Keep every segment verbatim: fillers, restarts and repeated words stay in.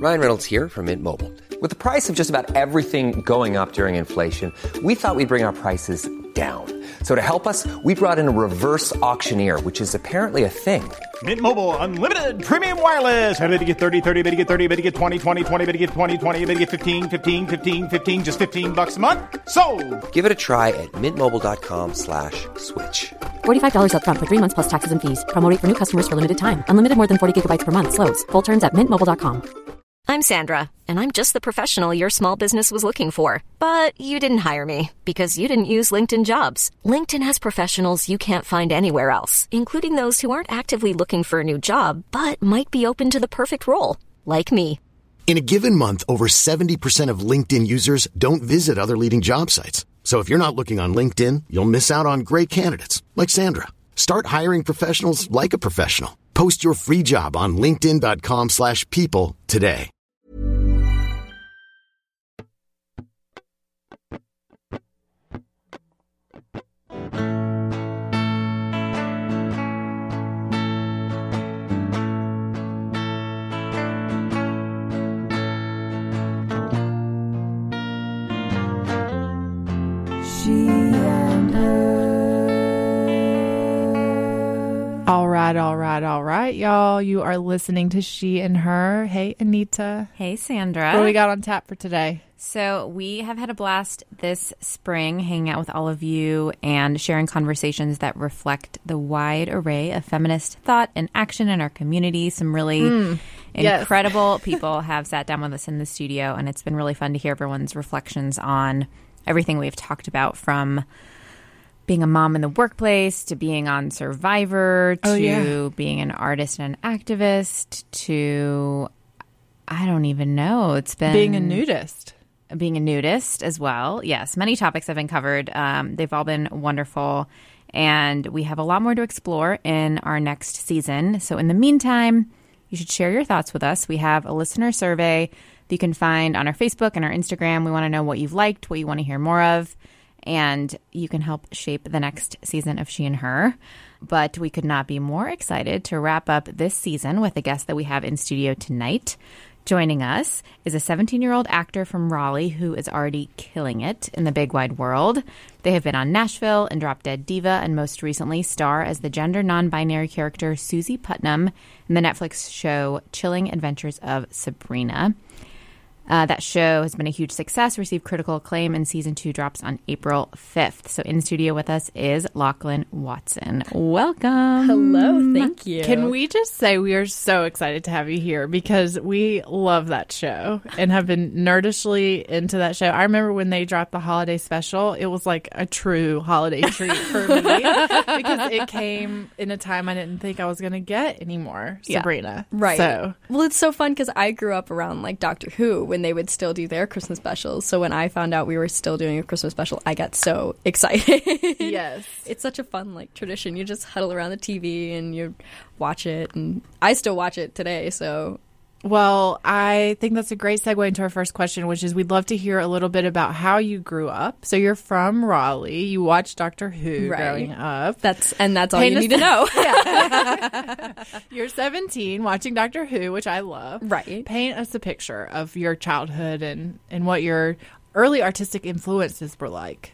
Ryan Reynolds here from Mint Mobile. With the price of just about everything going up during inflation, we thought we'd bring our prices down. So to help us, we brought in a reverse auctioneer, which is apparently a thing. Mint Mobile Unlimited Premium Wireless. How to get thirty, thirty, how to get thirty, how to get twenty, twenty, twenty, how to get twenty, twenty, how to get fifteen, fifteen, fifteen, fifteen, just fifteen bucks a month? Sold! Give it a try at mintmobile.com slash switch. forty-five dollars up front for three months plus taxes and fees. Promo rate for new customers for limited time. Unlimited more than forty gigabytes per month. Slows full terms at mint mobile dot com. I'm Sandra, and I'm just the professional your small business was looking for. But you didn't hire me because you didn't use LinkedIn Jobs. LinkedIn has professionals you can't find anywhere else, including those who aren't actively looking for a new job, but might be open to the perfect role, like me. In a given month, over seventy percent of LinkedIn users don't visit other leading job sites. So if you're not looking on LinkedIn, you'll miss out on great candidates like Sandra. Start hiring professionals like a professional. Post your free job on linkedin.com slash people today. All right, all right, all right, y'all. You are listening to She and Her. Hey, Anita. Hey, Sandra. What do we got on tap for today? So we have had a blast this spring hanging out with all of you and sharing conversations that reflect the wide array of feminist thought and action in our community. Some really mm, incredible yes. people have sat down with us in the studio, and it's been really fun to hear everyone's reflections on everything we've talked about, from being a mom in the workplace, to being on Survivor, to oh, yeah. being an artist and an activist, to, I don't even know. It's been... Being a nudist. Being a nudist as well. Yes, many topics have been covered. Um, they've all been wonderful. And we have a lot more to explore in our next season. So in the meantime, you should share your thoughts with us. We have a listener survey that you can find on our Facebook and our Instagram. We want to know what you've liked, what you want to hear more of. And you can help shape the next season of She and Her. But we could not be more excited to wrap up this season with the guest that we have in studio tonight. Joining us is a seventeen-year-old actor from Raleigh who is already killing it in the big wide world. They have been on Nashville and Drop Dead Diva, and most recently star as the gender non-binary character Susie Putnam in the Netflix show Chilling Adventures of Sabrina. Uh, that show has been a huge success, received critical acclaim, and season two drops on April fifth. So in studio with us is Lachlan Watson. Welcome. Hello. Thank you. Can we just say we are so excited to have you here because we love that show and have been nerdishly into that show. I remember when they dropped the holiday special, it was like a true holiday treat for me because it came in a time I didn't think I was going to get anymore. Sabrina. Yeah, right. So. Well, it's so fun because I grew up around like Doctor Who when they would still do their Christmas specials. So when I found out we were still doing a Christmas special, I got so excited. Yes. It's such a fun like tradition. You just huddle around the T V and you watch it. And I still watch it today, so... Well, I think that's a great segue into our first question, which is we'd love to hear a little bit about how you grew up. So you're from Raleigh. You watched Doctor Who right. growing up. That's And that's all Paint you need to know. Yeah. You're seventeen, watching Doctor Who, which I love. Right. Paint us a picture of your childhood and, and what your early artistic influences were like.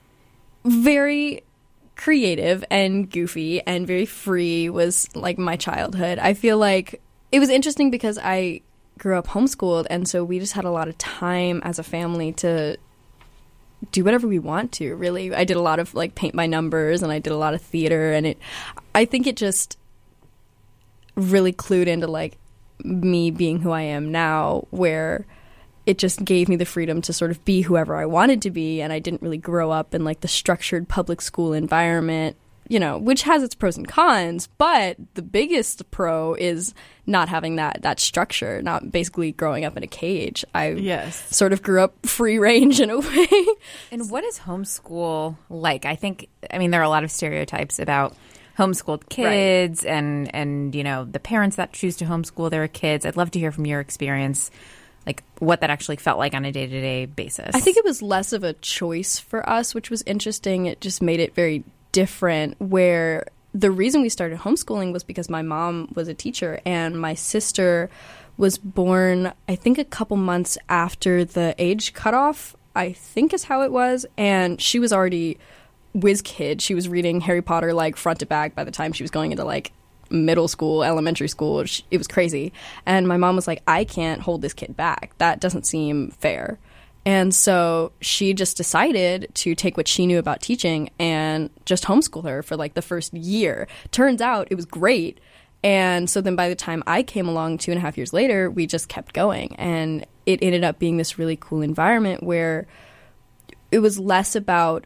Very creative and goofy and very free was like my childhood. I feel like it was interesting because I grew up homeschooled, and so we just had a lot of time as a family to do whatever we want to, really. I did a lot of, like, paint by numbers, and I did a lot of theater, and it, I think it just really clued into, like, me being who I am now, where it just gave me the freedom to sort of be whoever I wanted to be, and I didn't really grow up in, like, the structured public school environment, you know, which has its pros and cons, but the biggest pro is not having that that structure, not basically growing up in a cage. I yes. sort of grew up free range in a way. And what is homeschool like? I think, I mean, there are a lot of stereotypes about homeschooled kids right. and, and, you know, the parents that choose to homeschool their kids. I'd love to hear from your experience, like what that actually felt like on a day-to-day basis. I think it was less of a choice for us, which was interesting. It just made it very different, where the reason we started homeschooling was because my mom was a teacher and my sister was born, I think, a couple months after the age cutoff, I think is how it was. And she was already whiz kid. She was reading Harry Potter like front to back by the time she was going into like middle school, elementary school. It was crazy. And my mom was like, I can't hold this kid back. That doesn't seem fair. And so she just decided to take what she knew about teaching and just homeschool her for like the first year. Turns out it was great. And so then by the time I came along two and a half years later, we just kept going. And it ended up being this really cool environment where it was less about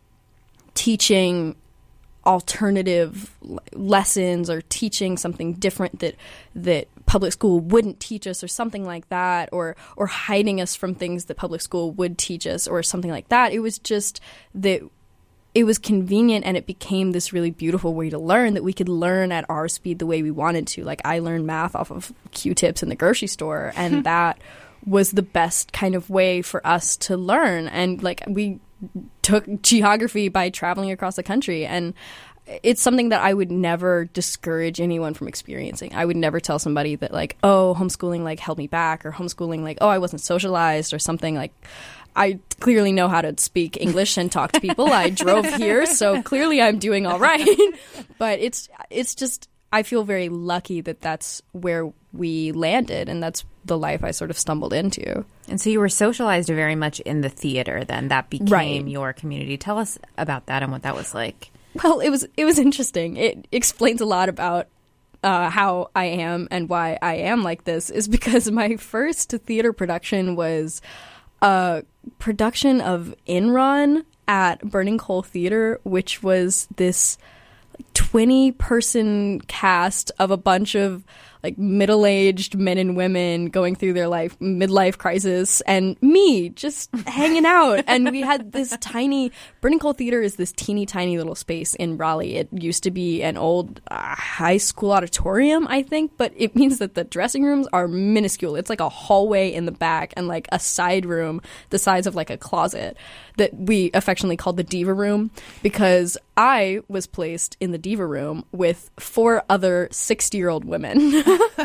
teaching alternative lessons or teaching something different that that public school wouldn't teach us or something like that, or or hiding us from things that public school would teach us or something like that. It was just that it was convenient, and it became this really beautiful way to learn, that we could learn at our speed the way we wanted to. Like, I learned math off of Q-tips in the grocery store, and that was the best kind of way for us to learn. And like, we took geography by traveling across the country, and it's something that I would never discourage anyone from experiencing. I would never tell somebody that like, oh, homeschooling like held me back, or homeschooling like, oh, I wasn't socialized or something. Like, I clearly know how to speak English and talk to people. I drove here, so clearly I'm doing all right. But it's it's just, I feel very lucky that that's where we landed, and that's the life I sort of stumbled into. And so you were socialized very much in the theater then. That became right. your community. Tell us about that and what that was like. Well, it was it was interesting. It explains a lot about uh, how I am and why I am like this, is because my first theater production was a production of Enron at Burning Coal Theater, which was this twenty-person cast of a bunch of like middle-aged men and women going through their life midlife crisis, and me just hanging out. And we had this tiny Burning Coal Theater is this teeny tiny little space in Raleigh. It used to be an old uh, high school auditorium, I think, but it means that the dressing rooms are minuscule. It's like a hallway in the back and like a side room the size of like a closet that we affectionately called the Diva Room, because I was placed in the Diva Room with four other sixty-year-old women.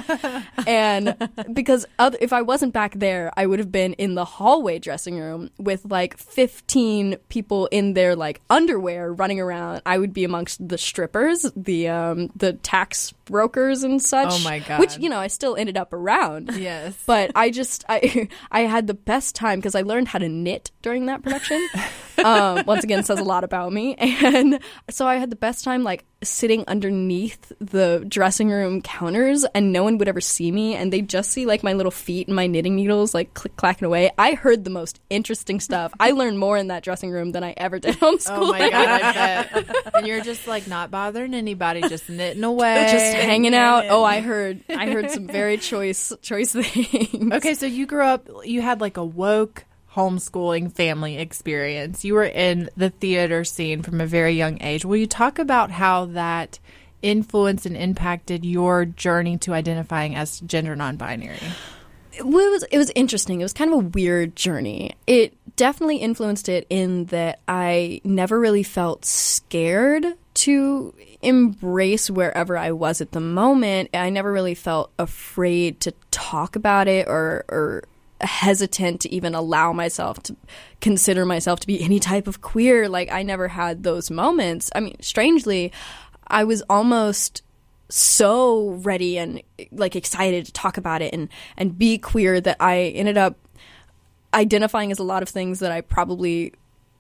And because other, if I wasn't back there, I would have been in the hallway dressing room with like fifteen people in their like underwear running around. I would be amongst the strippers, the um, the tax brokers and such. Oh my God. Which, you know, I still ended up around. Yes. But I just, I, I had the best time because I learned how to knit during that production. um, once again, says a lot about me. And so I had the best time like sitting underneath the dressing room counters, and no one would ever see me, and they'd just see like my little feet and my knitting needles like click clacking away. I heard the most interesting stuff. I learned more in that dressing room than I ever did homeschooling. Oh my God, I bet. And you're just like not bothering anybody, just knitting away, just hanging out. Oh, I heard I heard some very choice choice things. Okay, so you grew up, you had like a woke homeschooling family experience. You were in the theater scene from a very young age. Will you talk about how that influenced and impacted your journey to identifying as gender non-binary? It was it was interesting. It was kind of a weird journey. It definitely influenced it in that I never really felt scared to embrace wherever I was at the moment. I never really felt afraid to talk about it, or or hesitant to even allow myself to consider myself to be any type of queer. Like, I never had those moments. I mean, strangely, I was almost so ready and like excited to talk about it and and be queer that I ended up identifying as a lot of things that I probably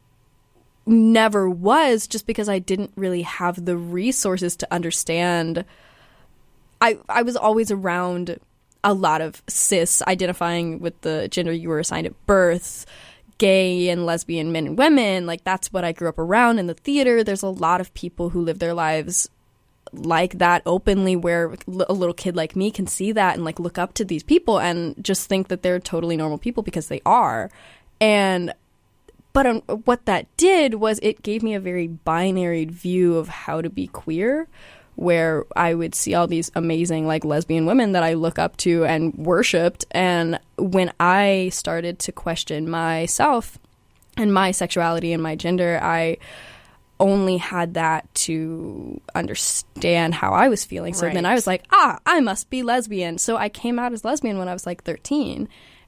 never was, just because I didn't really have the resources to understand. I I was always around a lot of cis, identifying with the gender you were assigned at birth, gay and lesbian men and women. Like, that's what I grew up around in the theater. There's a lot of people who live their lives like that openly, where a little kid like me can see that and like look up to these people and just think that they're totally normal people, because they are. And but um, what that did was it gave me a very binary view of how to be queer, where I would see all these amazing like lesbian women that I look up to and worshipped. And when I started to question myself and my sexuality and my gender, I only had that to understand how I was feeling. So Right. then I was like, ah, I must be lesbian. So I came out as lesbian when I was like thirteen.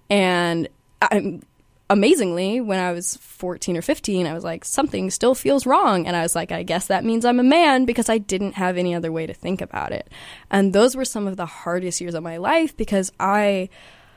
And I'm amazingly, when I was fourteen or fifteen, I was like, something still feels wrong. And I was like, I guess that means I'm a man, because I didn't have any other way to think about it. And those were some of the hardest years of my life, because I,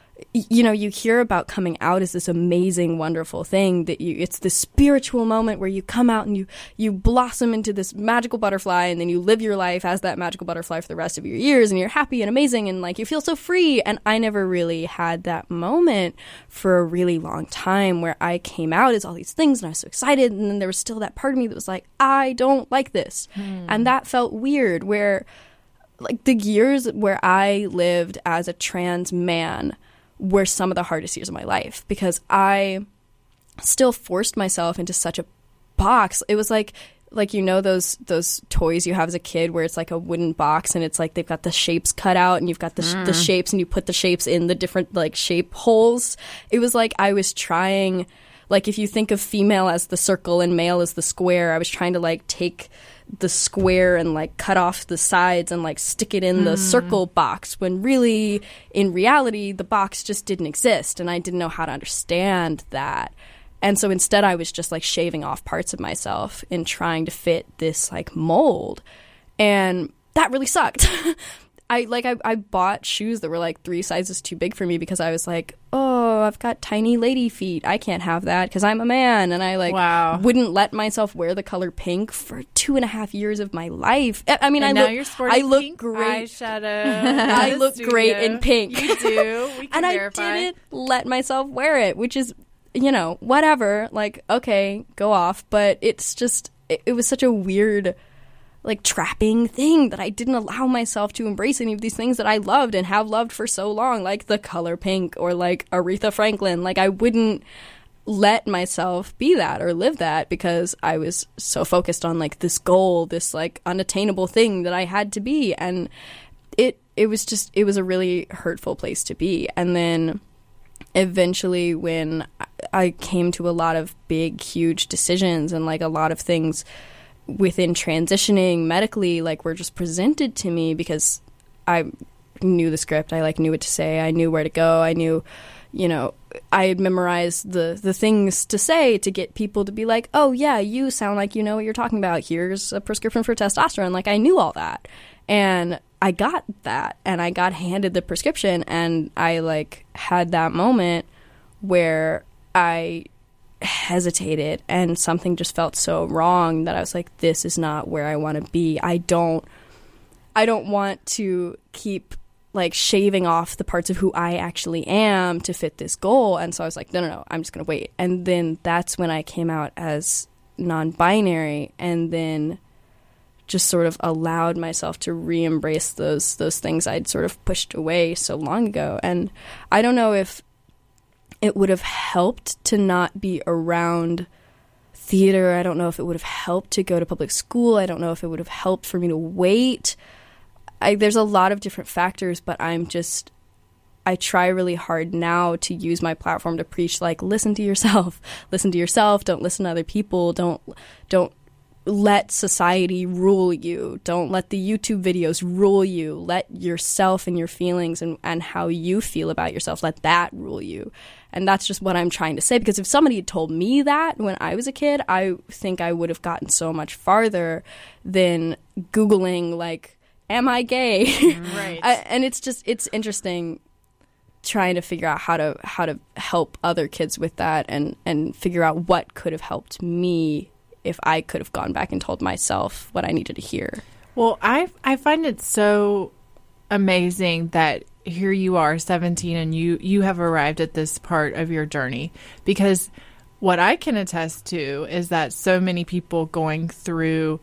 you know, you hear about coming out as this amazing, wonderful thing that you, it's this spiritual moment where you come out and you, you blossom into this magical butterfly, and then you live your life as that magical butterfly for the rest of your years, and you're happy and amazing, and like you feel so free. And I never really had that moment for a really long time where I came out as all these things and I was so excited. And then there was still that part of me that was like, I don't like this. Hmm. And that felt weird, where like the years where I lived as a trans man were some of the hardest years of my life, because I still forced myself into such a box. It was like, like, you know, those those toys you have as a kid where it's like a wooden box and it's like they've got the shapes cut out and you've got the, sh- mm. the shapes and you put the shapes in the different like shape holes. It was like I was trying, like if you think of female as the circle and male as the square, I was trying to like take the square and like cut off the sides and like stick it in mm. the circle box, when really in reality the box just didn't exist, and I didn't know how to understand that. And so instead I was just like shaving off parts of myself and trying to fit this like mold, and that really sucked. I like I, I bought shoes that were like three sizes too big for me, because I was like, oh, I've got tiny lady feet. I can't have that because I'm a man. And I like wow. wouldn't let myself wear the color pink for two and a half years of my life. I, I mean, and I now look, you're sporting I look pink great. Eyeshadow. I look studio. great in pink. You do. We can and verify. I didn't let myself wear it, which is, you know, whatever. Like, okay, go off. But it's just, it, it was such a weird, like, trapping thing that I didn't allow myself to embrace any of these things that I loved and have loved for so long, like the color pink or like Aretha Franklin. Like, I wouldn't let myself be that or live that, because I was so focused on like this goal, this like unattainable thing that I had to be. And it it was just, it was a really hurtful place to be. And then eventually when I came to a lot of big, huge decisions, and like a lot of things within transitioning medically, like, were just presented to me, because I knew the script. I like knew what to say. I knew where to go. I knew, you know, I had memorized the the things to say to get people to be like, oh yeah, you sound like you know what you're talking about. Here's a prescription for testosterone. Like, I knew all that. And I got that, and I got handed the prescription, and I like had that moment where I hesitated, and something just felt so wrong that I was like, this is not where I want to be. I don't I don't want to keep like shaving off the parts of who I actually am to fit this goal. And so I was like, no, no, no, I'm just going to wait. And then that's when I came out as non-binary, and then just sort of allowed myself to re-embrace those those things I'd sort of pushed away so long ago. And I don't know if it would have helped to not be around theater. I don't know if it would have helped to go to public school. I don't know if it would have helped for me to wait. I, there's a lot of different factors, but I'm just, I try really hard now to use my platform to preach, like, listen to yourself, listen to yourself. Don't listen to other people. Don't, don't let society rule you. Don't let the YouTube videos rule you. Let yourself and your feelings and, and how you feel about yourself, let that rule you. And that's just what I'm trying to say, because if somebody had told me that when I was a kid, I think I would have gotten so much farther than Googling, like, am I gay? Right. I, and it's just, it's interesting trying to figure out how to how to help other kids with that, and, and figure out what could have helped me if I could have gone back and told myself what I needed to hear. Well, I I find it so amazing that here you are, seventeen, and you, you have arrived at this part of your journey, because what I can attest to is that so many people going through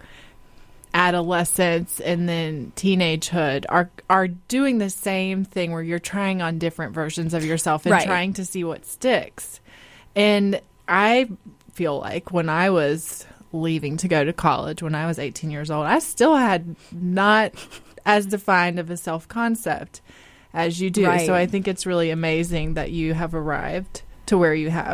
adolescence and then teenagehood are are doing the same thing, where you're trying on different versions of yourself and right. trying to see what sticks. And I feel like when I was leaving to go to college, when I was eighteen years old, I still had not as defined of a self-concept as you do. Right. So I think it's really amazing that you have arrived to where you have.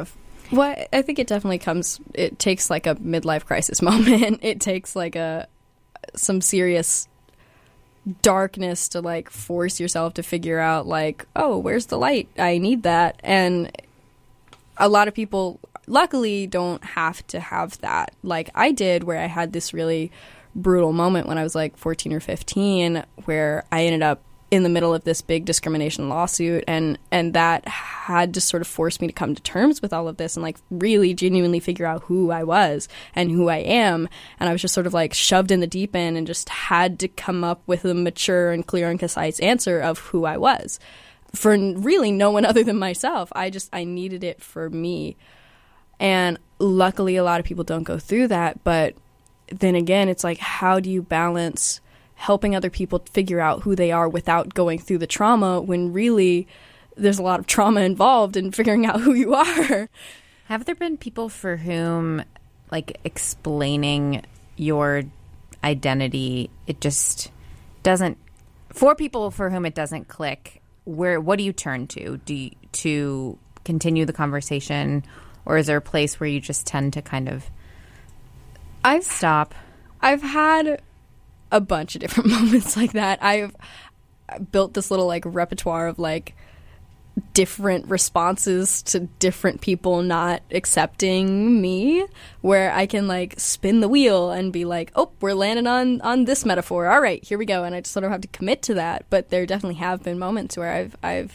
Well, I think it definitely comes, it takes like a midlife crisis moment. It takes like a, some serious darkness to like force yourself to figure out like, oh, where's the light? I need that. And a lot of people luckily don't have to have that like I did, where I had this really brutal moment when I was like fourteen or fifteen where I ended up in the middle of this big discrimination lawsuit, and and that had to sort of force me to come to terms with all of this and like really genuinely figure out who I was and who I am. And I was just sort of like shoved in the deep end and just had to come up with a mature and clear and concise answer of who I was for really no one other than myself. I just I needed it for me. And luckily a lot of people don't go through that, but then again it's like, how do you balance helping other people figure out who they are without going through the trauma when really there's a lot of trauma involved in figuring out who you are. Have there been people for whom, like, explaining your identity, it just doesn't, for people for whom it doesn't click, where, what do you turn to? Do you, to continue the conversation, or is there a place where you just tend to kind of I've stop? I've had a bunch of different moments like that. I've built this little like repertoire of like different responses to different people not accepting me, where I can like spin the wheel and be like, oh, we're landing on on this metaphor, all right, here we go. And I just sort of have to commit to that. But there definitely have been moments where I've I've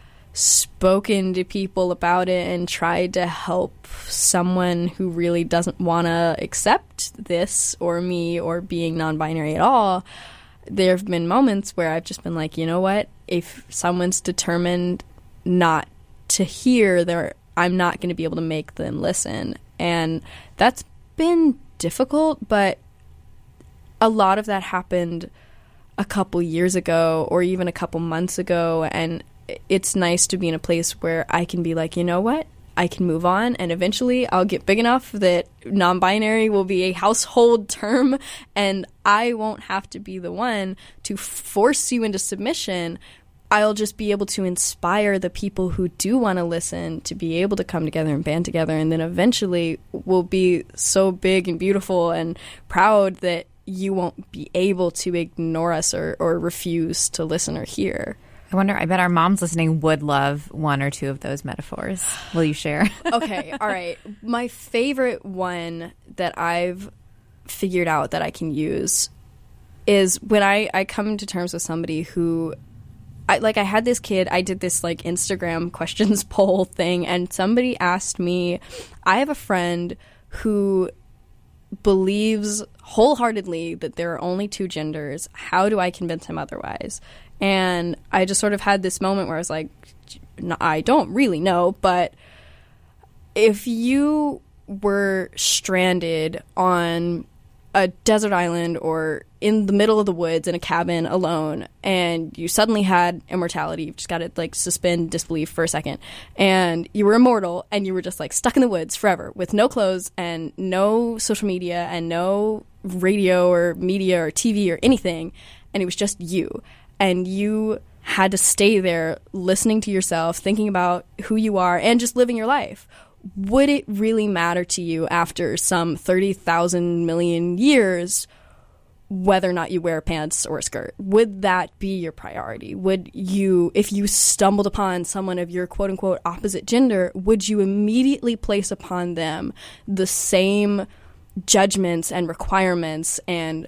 spoken to people about it and tried to help someone who really doesn't want to accept this or me or being non-binary at all. There have been moments where I've just been like, you know what, if someone's determined not to hear, there, I'm not going to be able to make them listen. And that's been difficult, but a lot of that happened a couple years ago or even a couple months ago, and it's nice to be in a place where I can be like, you know what, I can move on, and eventually I'll get big enough that non-binary will be a household term, and I won't have to be the one to force you into submission. I'll just be able to inspire the people who do want to listen to be able to come together and band together, and then eventually we'll be so big and beautiful and proud that you won't be able to ignore us or, or refuse to listen or hear. I wonder, I bet our moms listening would love one or two of those metaphors. Will you share? Okay, all right. My favorite one that I've figured out that I can use is when I, I come to terms with somebody who, I, like I had this kid, I did this like Instagram questions poll thing, and somebody asked me, I have a friend who believes wholeheartedly that there are only two genders. How do I convince him otherwise? And I just sort of had this moment where I was like, I don't really know, but if you were stranded on a desert island or in the middle of the woods in a cabin alone, and you suddenly had immortality, you've just got to like suspend disbelief for a second, and you were immortal and you were just like stuck in the woods forever with no clothes and no social media and no radio or media or T V or anything, and it was just you. And you had to stay there listening to yourself, thinking about who you are, and just living your life. Would it really matter to you after some thirty thousand million years whether or not you wear pants or a skirt? Would that be your priority? Would you, if you stumbled upon someone of your quote-unquote opposite gender, would you immediately place upon them the same judgments and requirements and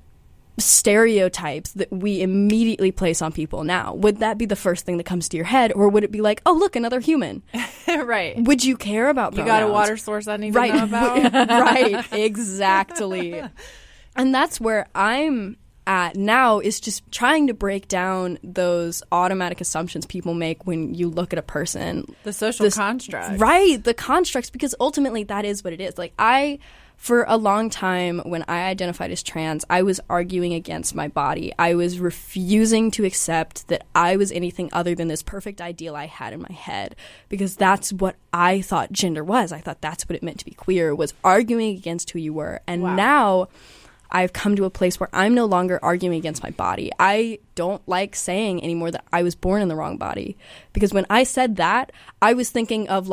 stereotypes that we immediately place on people now? Would that be the first thing that comes to your head, or would it be like, oh, look, another human? Right. Would you care about you pronouns? got a water source I need right. to know about? Right, exactly. And that's where I'm at now, is just trying to break down those automatic assumptions people make when you look at a person. The social this, construct. Right, the constructs, because ultimately that is what it is. Like I... For a long time, when I identified as trans, I was arguing against my body. I was refusing to accept that I was anything other than this perfect ideal I had in my head, because that's what I thought gender was. I thought that's what it meant to be queer, was arguing against who you were. And wow. Now I've come to a place where I'm no longer arguing against my body. I don't like saying anymore that I was born in the wrong body, because when I said that, I was thinking of like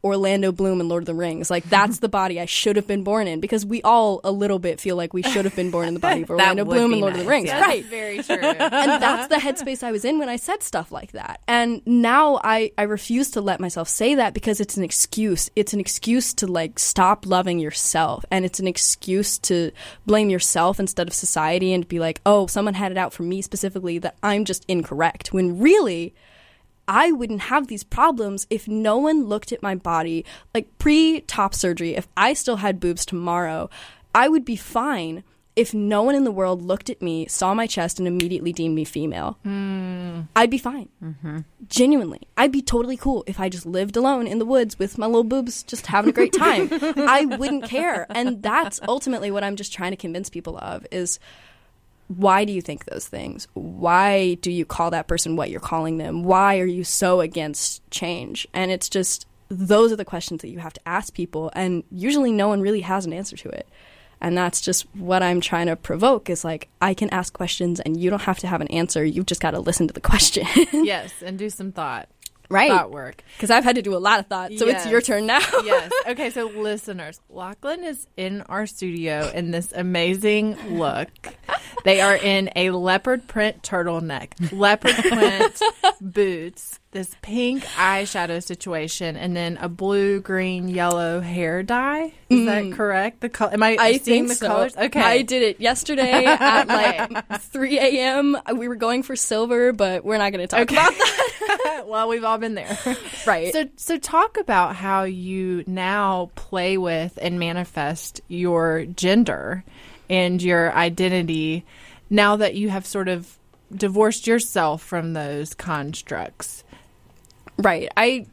Orlando Bloom in Lord of the Rings. Like, that's the body I should have been born in, because we all a little bit feel like we should have been born in the body of Orlando Bloom in Lord nice. of the Rings. Yeah, right. Very true. And that's the headspace I was in when I said stuff like that. And now I, I refuse to let myself say that, because it's an excuse. It's an excuse to, like, stop loving yourself. And it's an excuse to blame yourself instead of society and be like, oh, someone had it out for me specifically that I'm just incorrect. When really, I wouldn't have these problems if no one looked at my body. Like, pre-top surgery, if I still had boobs tomorrow, I would be fine if no one in the world looked at me, saw my chest, and immediately deemed me female. Mm. I'd be fine. Mm-hmm. Genuinely. I'd be totally cool if I just lived alone in the woods with my little boobs just having a great time. I wouldn't care. And that's ultimately what I'm just trying to convince people of is, why do you think those things? Why do you call that person what you're calling them? Why are you so against change? And it's just, those are the questions that you have to ask people, and usually no one really has an answer to it. And that's just what I'm trying to provoke, is like, I can ask questions and you don't have to have an answer. You've just got to listen to the question. Yes, and do some thought. Right. Thought work. Because I've had to do a lot of thought, so yes. it's your turn now. Yes. Okay, so listeners, Lachlan is in our studio in this amazing look. They are in a leopard print turtleneck, leopard print boots, this pink eyeshadow situation, and then a blue, green, yellow hair dye. Is mm. that correct? The col- Am I, I seeing think the so. colors? Okay. I did it yesterday at like three a.m. We were going for silver, but we're not going to talk okay. about that. Well, we've all been there. Right. So, so talk about how you now play with and manifest your gender and your identity now that you have sort of divorced yourself from those constructs. Right. I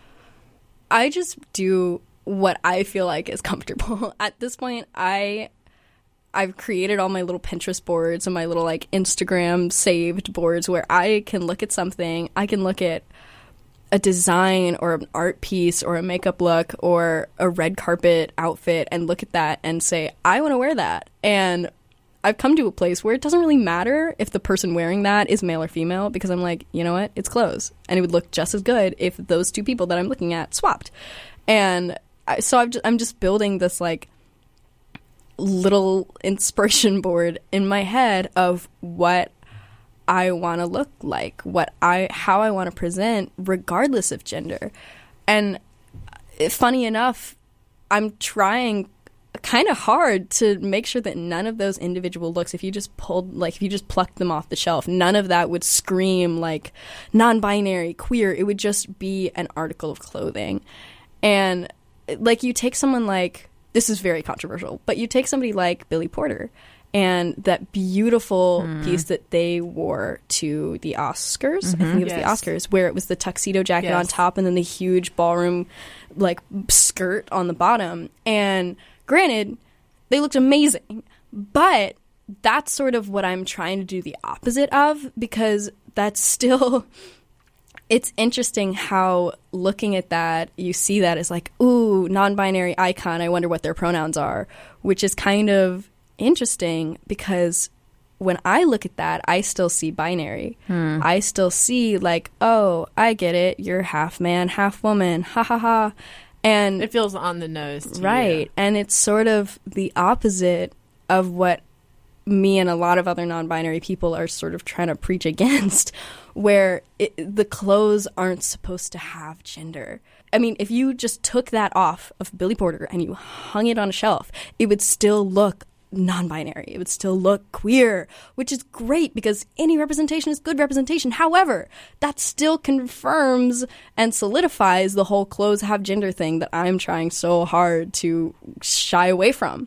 I just do what I feel like is comfortable. At this point, I I've created all my little Pinterest boards and my little like Instagram saved boards where I can look at something, I can look at a design or an art piece or a makeup look or a red carpet outfit and look at that and say, I want to wear that. And I've come to a place where it doesn't really matter if the person wearing that is male or female, because I'm like, you know what? It's clothes. And it would look just as good if those two people that I'm looking at swapped. And I, so I've just, I'm just building this like little inspiration board in my head of what I want to look like, what I how I want to present regardless of gender. And funny enough, I'm trying kind of hard to make sure that none of those individual looks, if you just pulled, like if you just plucked them off the shelf, none of that would scream like non-binary, queer. It would just be an article of clothing. And like you take someone like, this is very controversial, but you take somebody like Billy Porter and that beautiful mm. piece that they wore to the Oscars, mm-hmm. I think it was yes. the Oscars, where it was the tuxedo jacket yes. on top and then the huge ballroom like skirt on the bottom. And granted, they looked amazing, but that's sort of what I'm trying to do the opposite of, because that's still, it's interesting how looking at that, you see that as like, ooh, non-binary icon, I wonder what their pronouns are, which is kind of interesting because when I look at that, I still see binary. Hmm. I still see like, oh, I get it, you're half man, half woman, ha ha ha. And it feels on the nose to right you. And it's sort of the opposite of what me and a lot of other non-binary people are sort of trying to preach against, where it, the clothes aren't supposed to have gender. I mean, if you just took that off of Billy Porter and you hung it on a shelf, it would still look non-binary. It would still look queer, which is great because any representation is good representation. However, that still confirms and solidifies the whole clothes have gender thing that I'm trying so hard to shy away from.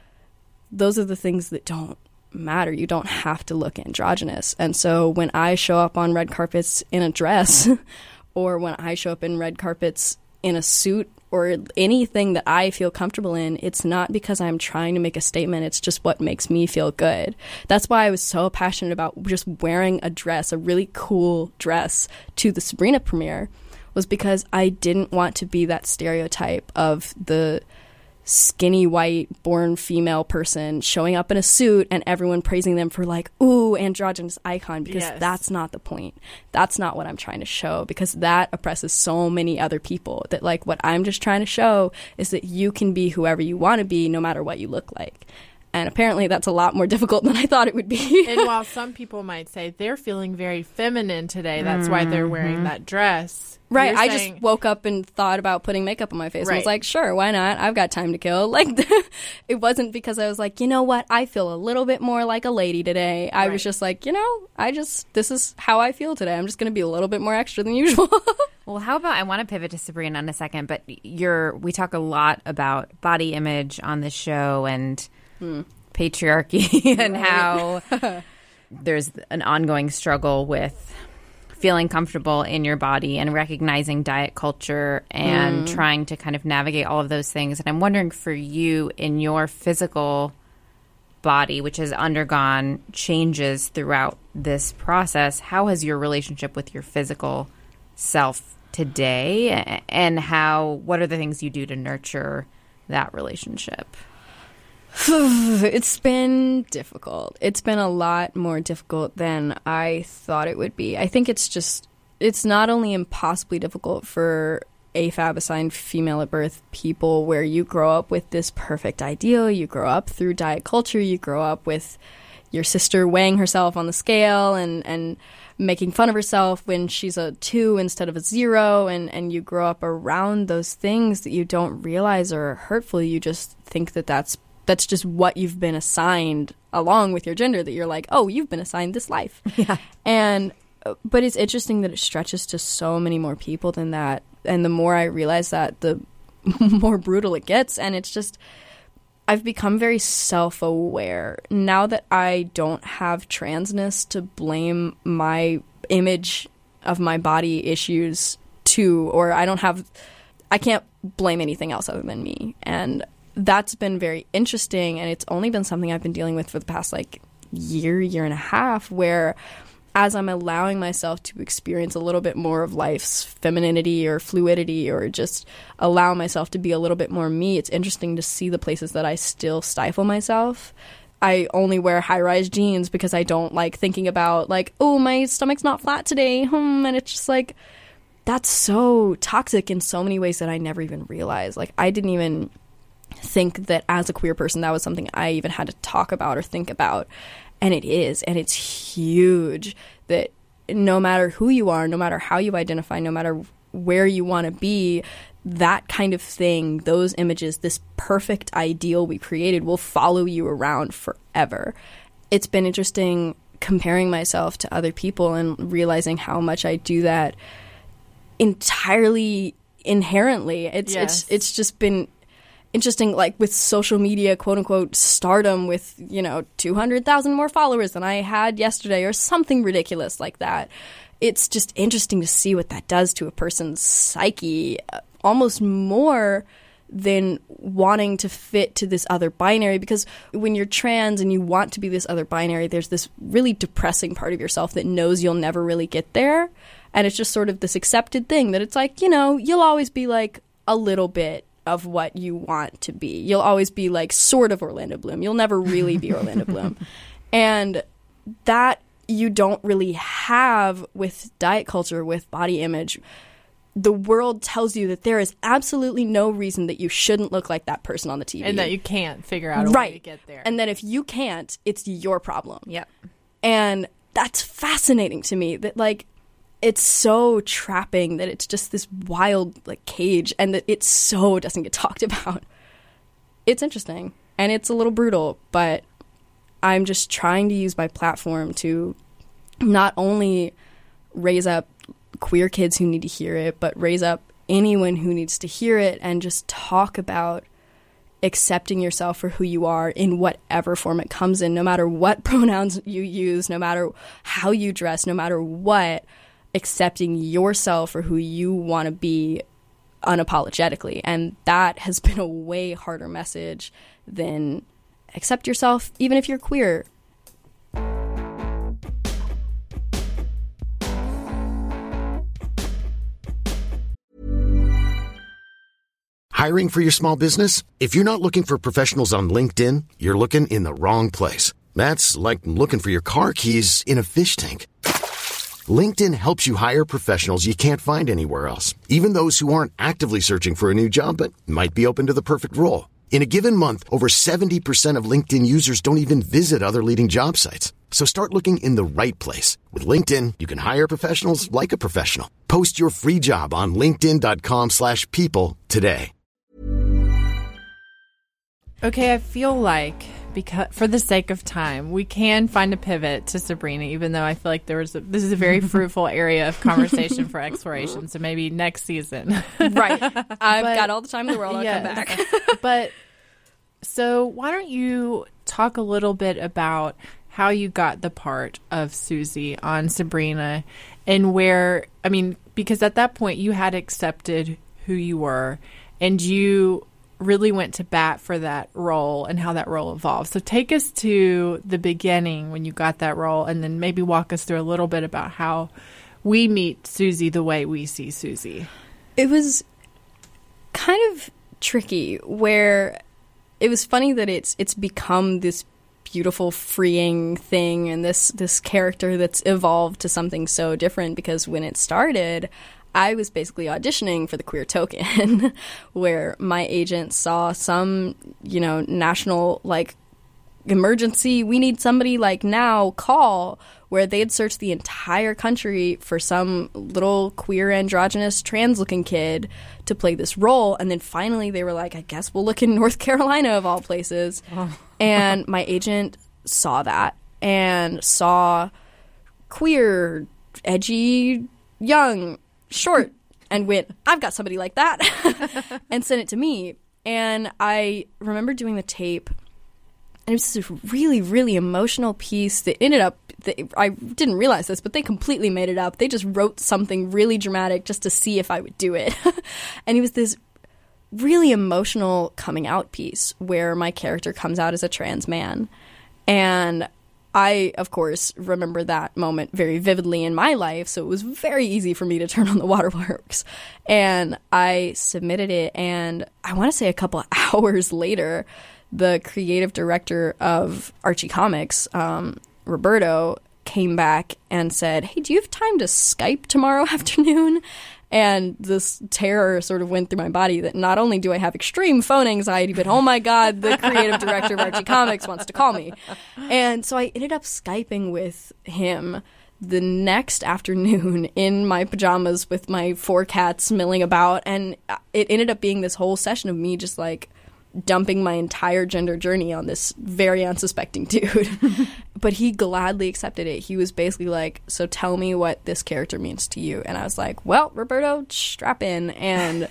Those are the things that don't matter. You don't have to look androgynous. And so when I show up on red carpets in a dress or when I show up in red carpets in a suit or anything that I feel comfortable in, it's not because I'm trying to make a statement. It's just what makes me feel good. That's why I was so passionate about just wearing a dress, a really cool dress, to the Sabrina premiere, was because I didn't want to be that stereotype of the skinny white born female person showing up in a suit and everyone praising them for like, ooh, androgynous icon, because yes. that's not the point. That's not what I'm trying to show, because that oppresses so many other people. That like what I'm just trying to show is that you can be whoever you want to be no matter what you look like. And apparently that's a lot more difficult than I thought it would be. And while some people might say they're feeling very feminine today, that's mm-hmm. why they're wearing that dress. Right. You're I saying, just woke up and thought about putting makeup on my face. Right. And was like, sure, why not? I've got time to kill. Like, it wasn't because I was like, you know what? I feel a little bit more like a lady today. I right. was just like, you know, I just, this is how I feel today. I'm just going to be a little bit more extra than usual. Well, how about, I want to pivot to Sabrina in a second, but you're, we talk a lot about body image on this show and hmm. patriarchy and right. how there's an ongoing struggle with feeling comfortable in your body and recognizing diet culture and mm. trying to kind of navigate all of those things. And I'm wondering for you in your physical body, which has undergone changes throughout this process, how has your relationship with your physical self today, and how, what are the things you do to nurture that relationship? It's been difficult. It's been a lot more difficult than I thought it would be. I think it's just, it's not only impossibly difficult for A F A B assigned female at birth people, where you grow up with this perfect ideal, you grow up through diet culture, you grow up with your sister weighing herself on the scale and, and making fun of herself when she's a two instead of a zero, and, and you grow up around those things that you don't realize are hurtful. You just think that that's That's just what you've been assigned along with your gender, that you're like, oh, you've been assigned this life. Yeah. And, but it's interesting that it stretches to so many more people than that. And the more I realize that, the more brutal it gets. And it's just, I've become very self-aware. Now that I don't have transness to blame my image of my body issues to, or I don't have, I can't blame anything else other than me. And that's been very interesting, and it's only been something I've been dealing with for the past like year, year and a half, where as I'm allowing myself to experience a little bit more of life's femininity or fluidity, or just allow myself to be a little bit more me, it's interesting to see the places that I still stifle myself. I only wear high-rise jeans because I don't like thinking about like, oh, my stomach's not flat today, hmm, and it's just like, that's so toxic in so many ways that I never even realized. Like, I didn't even think that as a queer person that was something I even had to talk about or think about, and it is, and it's huge, that no matter who you are, no matter how you identify, no matter where you want to be, that kind of thing, those images, this perfect ideal we created will follow you around forever. It's been interesting comparing myself to other people and realizing how much I do that entirely inherently. It's yes. it's it's just been interesting, like with social media, quote unquote, stardom, with, you know, two hundred thousand more followers than I had yesterday or something ridiculous like that. It's just interesting to see what that does to a person's psyche, almost more than wanting to fit to this other binary. Because when you're trans and you want to be this other binary, there's this really depressing part of yourself that knows you'll never really get there. And it's just sort of this accepted thing that it's like, you know, you'll always be like a little bit of what you want to be. You'll always be like sort of Orlando Bloom. You'll never really be Orlando Bloom. And that you don't really have with diet culture, with body image. The world tells you that there is absolutely no reason that you shouldn't look like that person on the T V. And that you can't figure out a right. way to get there. And that if you can't, it's your problem. Yep. And that's fascinating to me, that like, it's so trapping, that it's just this wild like cage, and that it so doesn't get talked about. It's interesting, and it's a little brutal, but I'm just trying to use my platform to not only raise up queer kids who need to hear it, but raise up anyone who needs to hear it, and just talk about accepting yourself for who you are in whatever form it comes in, no matter what pronouns you use, no matter how you dress, no matter what. Accepting yourself for who you want to be unapologetically. And that has been a way harder message than accept yourself even if you're queer. Hiring for your small business? If you're not looking for professionals on LinkedIn, you're looking in the wrong place. That's like looking for your car keys in a fish tank. LinkedIn helps you hire professionals you can't find anywhere else, even those who aren't actively searching for a new job but might be open to the perfect role. In a given month, over seventy percent of LinkedIn users don't even visit other leading job sites. So start looking in the right place. With LinkedIn, you can hire professionals like a professional. Post your free job on linkedin.com slash people today. Okay, I feel like, because for the sake of time, we can find a pivot to Sabrina, even though I feel like there was a, this is a very fruitful area of conversation for exploration. So maybe next season. Right. I've but, got all the time in the world. I'll yes. come back. But so why don't you talk a little bit about how you got the part of Susie on Sabrina, and where, I mean, because at that point you had accepted who you were and you really went to bat for that role and how that role evolved. So take us to the beginning when you got that role, and then maybe walk us through a little bit about how we meet Susie the way we see Susie. It was kind of tricky, where it was funny that it's it's become this beautiful, freeing thing, and this this character that's evolved to something so different, because when it started, I was basically auditioning for the Queer Token, where my agent saw some, you know, national, like, emergency, we need somebody, like, now, call, where they had searched the entire country for some little queer, androgynous, trans-looking kid to play this role. And then finally they were like, I guess we'll look in North Carolina, of all places. Oh. And my agent saw that and saw queer, edgy, young, short, and went, I've got somebody like that, and sent it to me. And I remember doing the tape, and it was this really, really emotional piece that ended up, that I didn't realize this, but they completely made it up. They just wrote something really dramatic just to see if I would do it. And it was this really emotional coming out piece where my character comes out as a trans man. And I, of course, remember that moment very vividly in my life, so it was very easy for me to turn on the waterworks. And I submitted it, and I want to say a couple of hours later, the creative director of Archie Comics, um, Roberto, came back and said, hey, do you have time to Skype tomorrow afternoon? And this terror sort of went through my body that not only do I have extreme phone anxiety, but oh my God, the creative director of Archie Comics wants to call me. And so I ended up Skyping with him the next afternoon in my pajamas with my four cats milling about. And it ended up being this whole session of me just like dumping my entire gender journey on this very unsuspecting dude. But he gladly accepted it. He was basically like, so tell me what this character means to you. And I was like, well, Roberto, strap in. And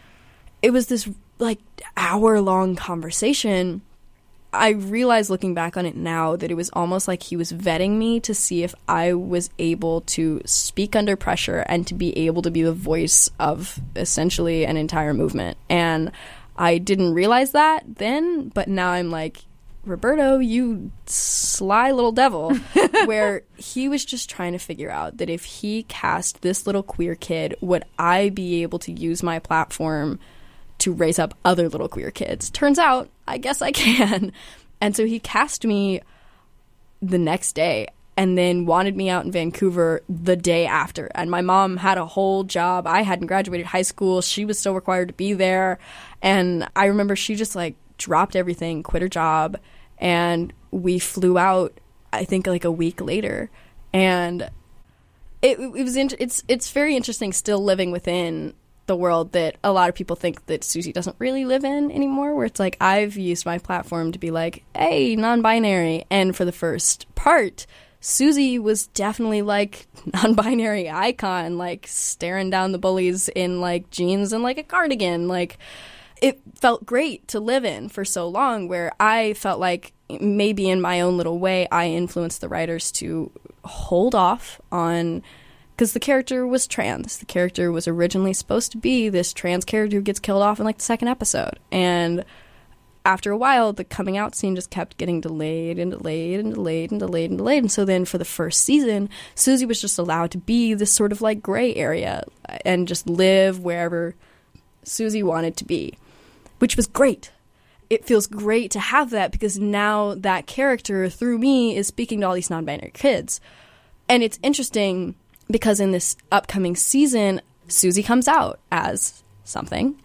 it was this like hour-long conversation. I realize looking back on it now that it was almost like he was vetting me to see if I was able to speak under pressure and to be able to be the voice of essentially an entire movement. And I didn't realize that then, but now I'm like, Roberto, you sly little devil, where he was just trying to figure out that if he cast this little queer kid, would I be able to use my platform to raise up other little queer kids? Turns out, I guess I can. And so he cast me the next day and then wanted me out in Vancouver the day after. And my mom had a whole job. I hadn't graduated high school. She was still required to be there. And I remember she just like dropped everything, quit her job, and we flew out, I think, like a week later. And it, it was int- it's it's very interesting still living within the world that a lot of people think that Susie doesn't really live in anymore, where it's like I've used my platform to be like, hey, non-binary. And for the first part, Susie was definitely like non-binary icon, like staring down the bullies in like jeans and like a cardigan. Like it felt great to live in for so long, where I felt like maybe in my own little way I influenced the writers to hold off on, because the character was trans. The character was originally supposed to be this trans character who gets killed off in like the second episode. And after a while, the coming out scene just kept getting delayed and delayed and delayed and delayed and delayed. And so then for the first season, Susie was just allowed to be this sort of like gray area and just live wherever Susie wanted to be. which was great. It feels great to have that because now that character, through me, is speaking to all these non-binary kids. And it's interesting because in this upcoming season, Susie comes out as something,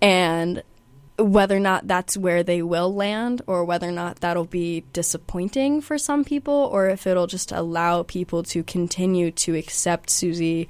and whether or not that's where they will land or whether or not that'll be disappointing for some people or if it'll just allow people to continue to accept Susie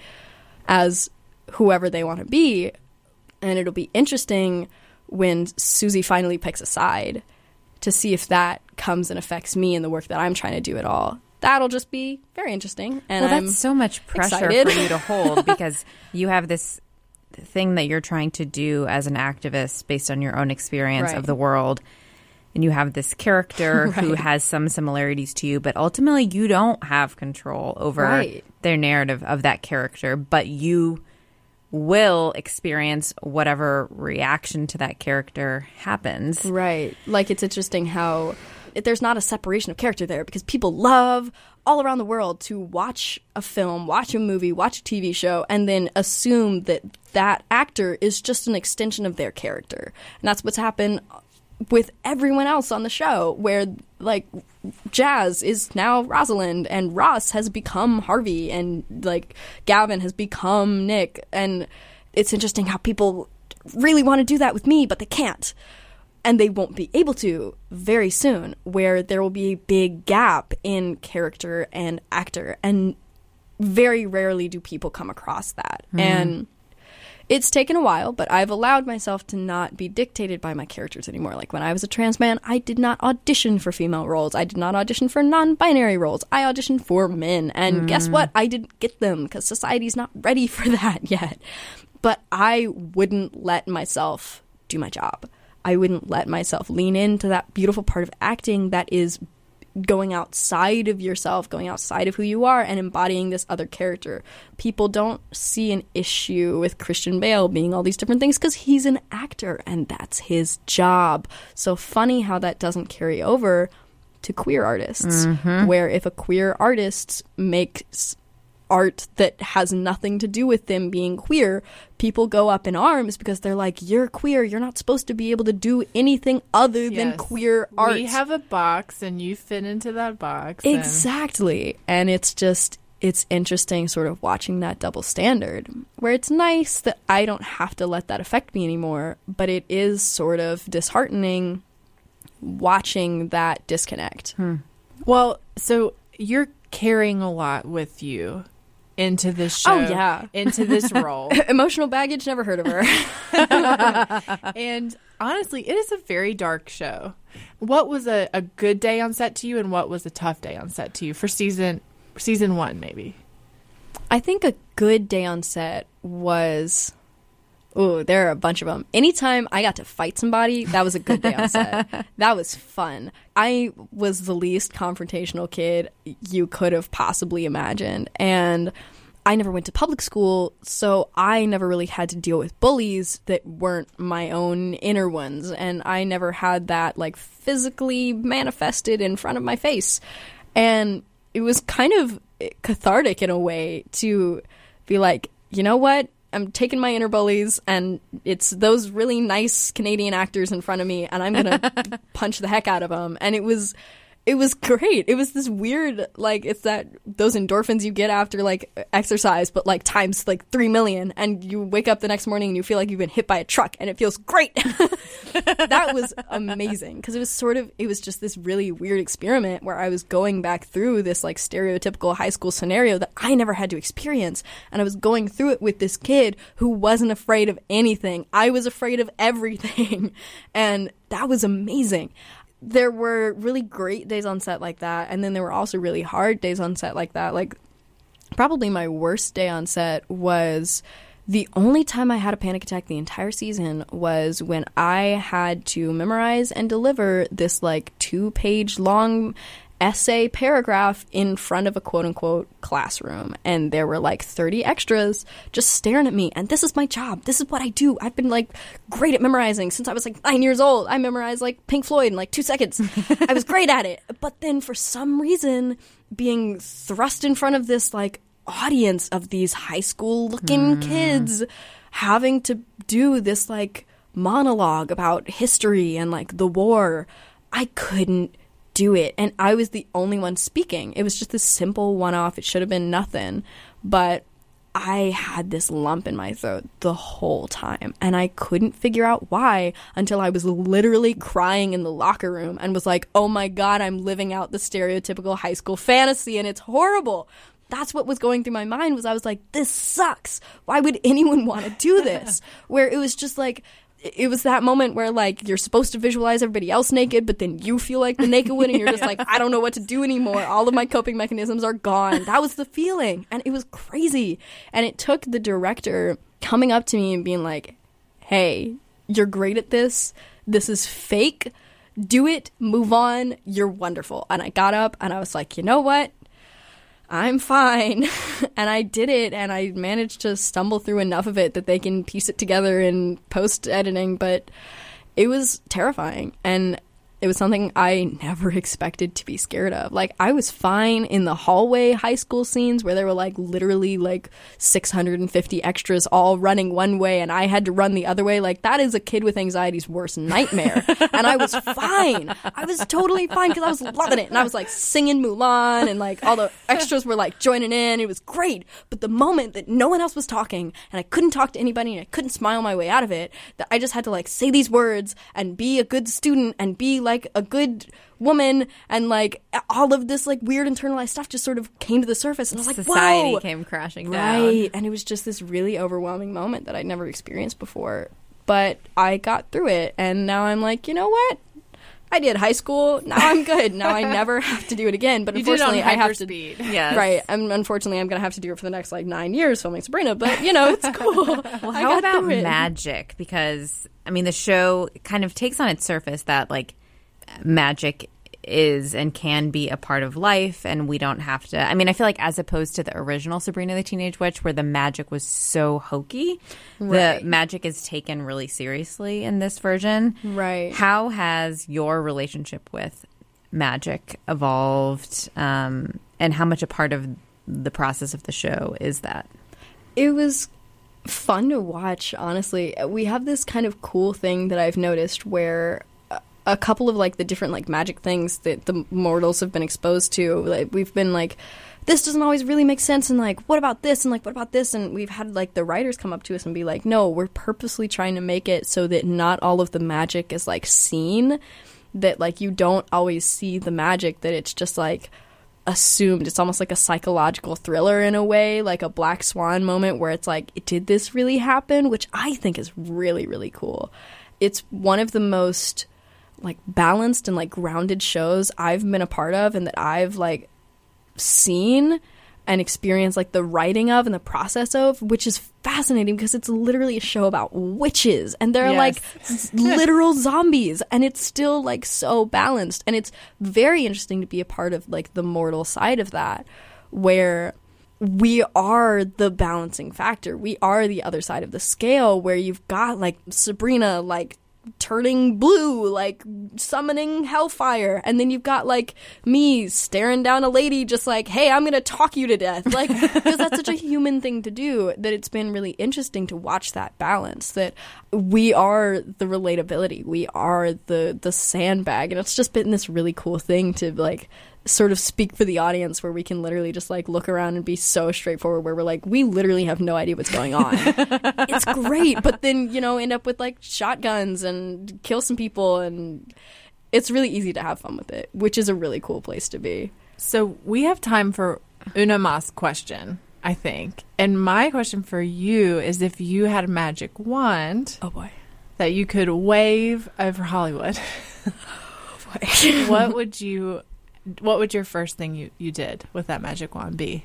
as whoever they want to be. And it'll be interesting when Susie finally picks a side to see if that comes and affects me in the work that I'm trying to do at all. That'll just be very interesting. And well, that's I'm so much pressure excited. for you to hold because you have this thing that you're trying to do as an activist based on your own experience Right. of the world. And you have this character Right. who has some similarities to you, but ultimately you don't have control over Right. their narrative of that character, but you will experience whatever reaction to that character happens. Right. Like, it's interesting how it, there's not a separation of character there because people love all around the world to watch a film, watch a movie, watch a T V show, and then assume that that actor is just an extension of their character. And that's what's happened with everyone else on the show, where, like, Jazz is now Rosalind, and Ross has become Harvey, and, like, Gavin has become Nick. And it's interesting how people really want to do that with me, but they can't. And they won't be able to very soon, where there will be a big gap in character and actor. And very rarely do people come across that. Mm. And it's taken a while, but I've allowed myself to not be dictated by my characters anymore. Like, when I was a trans man, I did not audition for female roles. I did not audition for non-binary roles. I auditioned for men. And mm. guess what? I didn't get them because society's not ready for that yet. But I wouldn't let myself do my job. I wouldn't let myself lean into that beautiful part of acting that is going outside of yourself, going outside of who you are, and embodying this other character. People don't see an issue with Christian Bale being all these different things because he's an actor, and that's his job. So funny how that doesn't carry over to queer artists, mm-hmm. where if a queer artist makes art that has nothing to do with them being queer, people go up in arms because they're like, you're queer, you're not supposed to be able to do anything other than yes. queer art. We have a box and you fit into that box. Exactly. And... and it's just, it's interesting sort of watching that double standard, where it's nice that I don't have to let that affect me anymore, but it is sort of disheartening watching that disconnect. Hmm. Well, so you're carrying a lot with you into this show. Oh, yeah. Into this role. Emotional baggage, never heard of her. And honestly, it is a very dark show. What was a, a good day on set to you, and what was a tough day on set to you for season season one, maybe? I think a good day on set was... Oh, there are a bunch of them. Anytime I got to fight somebody, that was a good day on set. That was fun. I was the least confrontational kid you could have possibly imagined. And I never went to public school, so I never really had to deal with bullies that weren't my own inner ones. And I never had that, like, physically manifested in front of my face. And it was kind of cathartic in a way to be like, you know what? I'm taking my inner bullies, and it's those really nice Canadian actors in front of me, and I'm going to punch the heck out of them. And it was it was great. It was this weird, like, it's that those endorphins you get after, like, exercise, but, like, times, like, three million. And you wake up the next morning and you feel like you've been hit by a truck, and it feels great. That was amazing, because it was sort of, it was just this really weird experiment where I was going back through this, like, stereotypical high school scenario that I never had to experience. And I was going through it with this kid who wasn't afraid of anything. I was afraid of everything. And that was amazing. There were really great days on set like that, and then there were also really hard days on set like that. Like, probably my worst day on set was the only time I had a panic attack the entire season was when I had to memorize and deliver this, like, two-page long essay paragraph in front of a quote-unquote classroom, and there were like thirty extras just staring at me, and this is my job, this is what I do. I've been, like, great at memorizing since I was like nine years old. I memorized, like, Pink Floyd in like two seconds. I was great at it, but then for some reason being thrust in front of this, like, audience of these high school looking mm. kids having to do this, like, monologue about history and like the war. I couldn't do it. And I was the only one speaking. It was just this simple one-off. It should have been nothing. But I had this lump in my throat the whole time. And I couldn't figure out why until I was literally crying in the locker room and was like, oh my God, I'm living out the stereotypical high school fantasy and it's horrible. That's what was going through my mind was I was like, this sucks. Why would anyone want to do this? Where it was just like, it was that moment where, like, you're supposed to visualize everybody else naked, but then you feel like the naked one, and you're just like, I don't know what to do anymore. All of my coping mechanisms are gone. That was the feeling, and it was crazy. And it took the director coming up to me and being like, hey, you're great at this. This is fake. Do it. Move on. You're wonderful. And I got up, and I was like, you know what? I'm fine. And I did it, and I managed to stumble through enough of it that they can piece it together in post-editing, but it was terrifying. And it was something I never expected to be scared of. Like, I was fine in the hallway high school scenes where there were, like, literally, like, six hundred fifty extras all running one way and I had to run the other way. Like, that is a kid with anxiety's worst nightmare. And I was fine. I was totally fine because I was loving it. And I was, like, singing Mulan and, like, all the extras were, like, joining in. It was great. But the moment that no one else was talking and I couldn't talk to anybody and I couldn't smile my way out of it, that I just had to, like, say these words and be a good student and be, like, like a good woman, and like all of this like weird internalized stuff just sort of came to the surface, and I was like, society whoa! Came crashing down. Right, and it was just this really overwhelming moment that I'd never experienced before. But I got through it, and now I'm like, you know what? I did high school. Now I'm good. Now I never have to do it again. But you unfortunately, did it on I have to. Speed. Yes. Right. And unfortunately, I'm going to have to do it for the next like nine years filming Sabrina. But you know, it's cool. Well, how about magic? Because I mean, the show kind of takes on its surface that like magic is and can be a part of life, and we don't have to. I mean, I feel like as opposed to the original Sabrina the Teenage Witch, where the magic was so hokey, right. The magic is taken really seriously in this version. Right. How has your relationship with magic evolved, um, and how much a part of the process of the show is that? It was fun to watch, honestly. We have this kind of cool thing that I've noticed where a couple of like the different like magic things that the mortals have been exposed to, like we've been like, this doesn't always really make sense, and like what about this, and like what about this, and we've had like the writers come up to us and be like, no, we're purposely trying to make it so that not all of the magic is like seen, that like you don't always see the magic, that it's just like assumed. It's almost like a psychological thriller in a way, like a Black Swan moment where it's like, did this really happen? Which I think is really, really cool. It's one of the most like balanced and like grounded shows I've been a part of, and that I've like seen and experienced like the writing of and the process of, which is fascinating because it's literally a show about witches, and they're yes. like literal zombies, and it's still like so balanced, and it's very interesting to be a part of like the mortal side of that, where we are the balancing factor. We are the other side of the scale, where you've got like Sabrina like turning blue, like summoning hellfire, and then you've got like me staring down a lady just like, hey, I'm gonna talk you to death, like, because that's such a human thing to do, that it's been really interesting to watch that balance, that we are the relatability, we are the the sandbag, and it's just been this really cool thing to like sort of speak for the audience, where we can literally just like look around and be so straightforward, where we're like, we literally have no idea what's going on. It's great, but then, you know, end up with like shotguns and kill some people, and it's really easy to have fun with it, which is a really cool place to be. So we have time for una más question, I think. And my question for you is, if you had a magic wand, oh boy, that you could wave over Hollywood, oh boy, what would you What would your first thing you, you did with that magic wand be?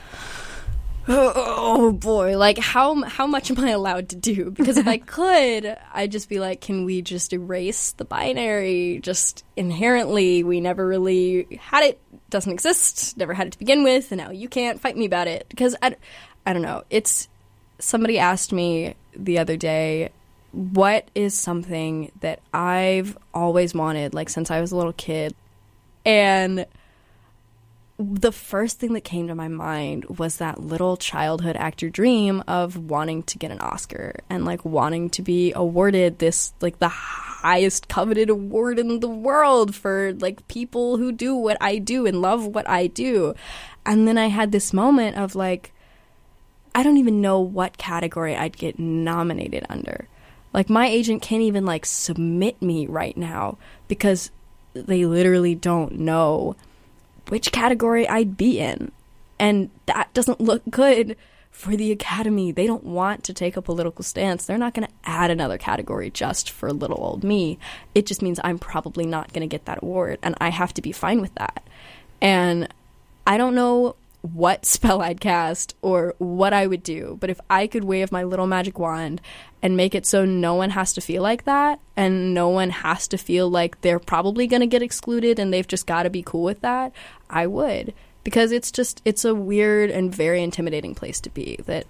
Oh, oh boy, like how how much am I allowed to do? Because if I could, I'd just be like, can we just erase the binary? Just inherently, we never really had it, doesn't exist, never had it to begin with, and now you can't fight me about it. Because I, I don't know, it's, somebody asked me the other day, what is something that I've always wanted, like since I was a little kid? And the first thing that came to my mind was that little childhood actor dream of wanting to get an Oscar and like wanting to be awarded this like the highest coveted award in the world for like people who do what I do and love what I do. And then I had this moment of like, I don't even know what category I'd get nominated under. Like my agent can't even like submit me right now because they literally don't know which category I'd be in. And that doesn't look good for the Academy. They don't want to take a political stance. They're not going to add another category just for little old me. It just means I'm probably not going to get that award, and I have to be fine with that. And I don't know what spell I'd cast or what I would do, but if I could wave my little magic wand and make it so no one has to feel like that and no one has to feel like they're probably going to get excluded and they've just got to be cool with that, I would. Because it's just, it's a weird and very intimidating place to be, that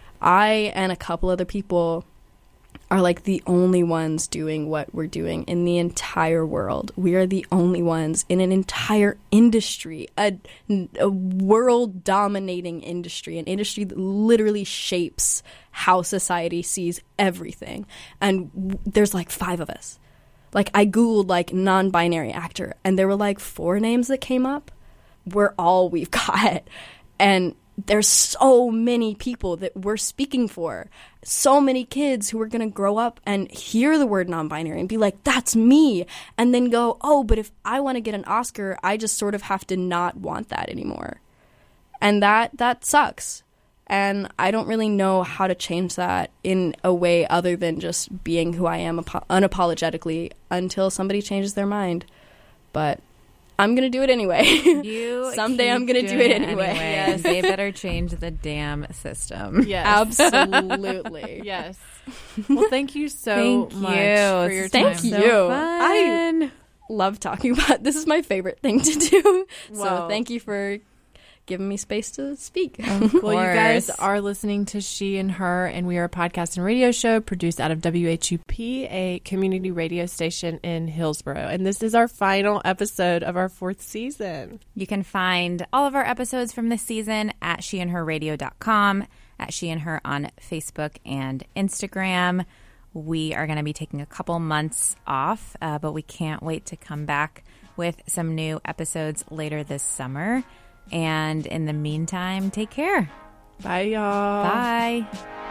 I and a couple other people are like the only ones doing what we're doing in the entire world. We are the only ones in an entire industry, a, a world-dominating industry, an industry that literally shapes how society sees everything. And w- there's like five of us. Like I Googled like non-binary actor, and there were like four names that came up. We're all we've got. And there's so many people that we're speaking for. So many kids who are going to grow up and hear the word non-binary and be like, that's me. And then go, oh, but if I want to get an Oscar, I just sort of have to not want that anymore. And that that sucks. And I don't really know how to change that in a way other than just being who I am apo- unapologetically until somebody changes their mind. But I'm going to do it anyway. You Someday I'm going to do it anyway. anyway. Yes, they better change the damn system. Yes. Absolutely. Yes. Well, thank you so Thank much you. for your Thank time. you. So I fun. love talking about this. Is my favorite thing to do. So Wow. thank you for giving me space to speak. Well, you guys course. are listening to She and Her, and we are a podcast and radio show produced out of W H U P, a community radio station in Hillsboro. And this is our final episode of our fourth season. You can find all of our episodes from this season at she and her radio dot com, at She and Her on Facebook and Instagram. We are going to be taking a couple months off, uh, but we can't wait to come back with some new episodes later this summer. And in the meantime, take care. Bye, y'all. Bye.